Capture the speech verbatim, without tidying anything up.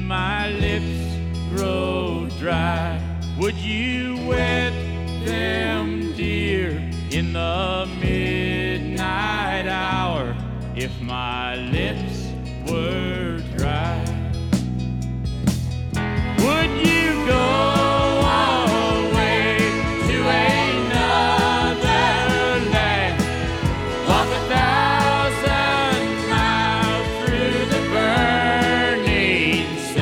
my lips grow dry? Would you wet them, dear, in the midnight hour if my lips